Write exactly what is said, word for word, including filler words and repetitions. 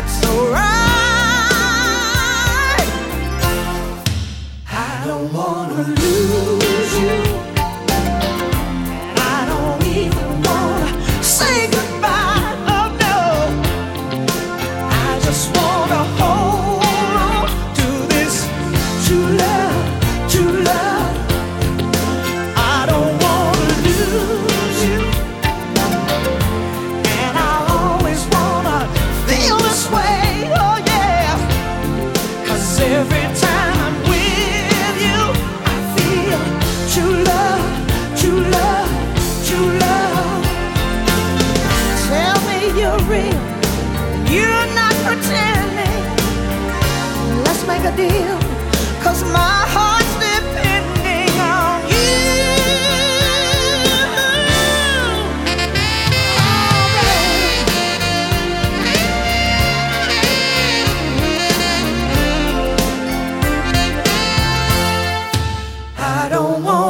that's alright. I don't wanna lose you, and I don't even wanna say goodbye. Oh no, I just wanna hold on to this true love, true love. I don't wanna lose you, and I always wanna feel this way. Oh yeah, 'cause every time I'm with you, I feel true love, true love, true love. Tell me you're real, you're not pretending. Let's make a deal, 'cause my heart's depending on you. Oh, baby. I don't want